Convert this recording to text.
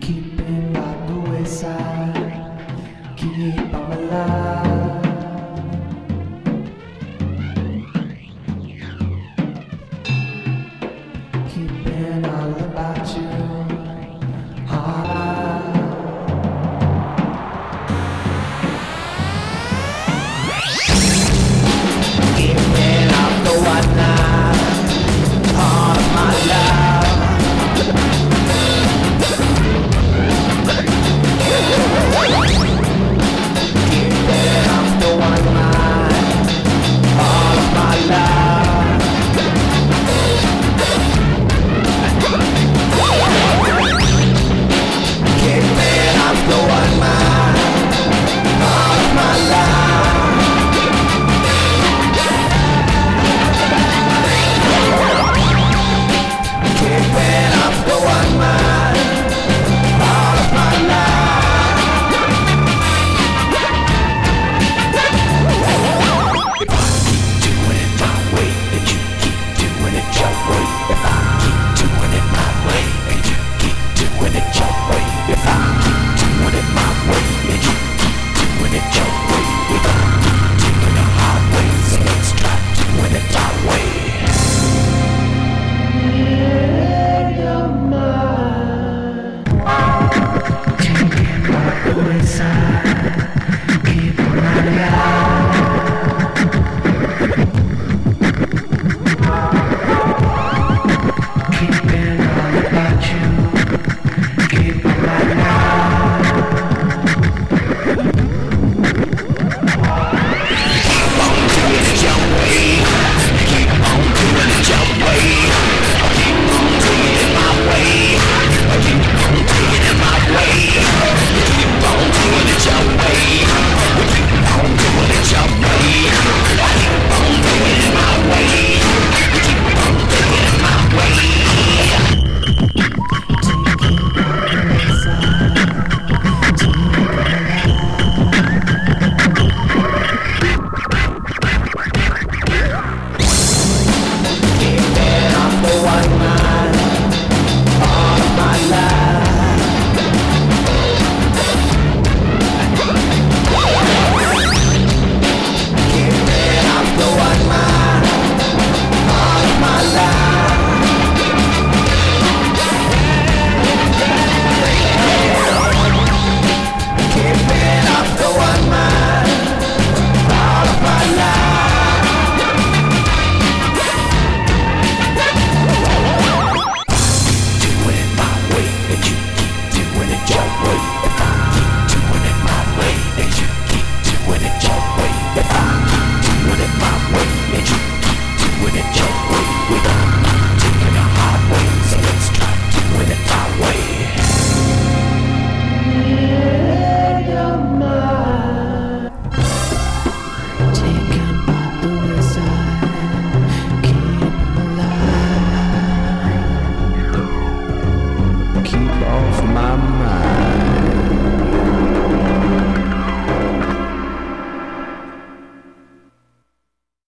Keeping by the wayside, keep I'm alive. Keeping all about you high. Keeping up the one night, all of my love. Keeping up the one night, all of my love. Keeping up the one night, all of my love. Keeping up the one night, all of my love. If I keep doing it my way, and you keep doing it your way. If I keep doing it my way, and you keep doing it your way. If I keep doing it my way, and you keep doing it your way. If I keep doing it our way, so let's try doing it our way. Your mind, taking back the wayside, keep on alive. Keeping all about you.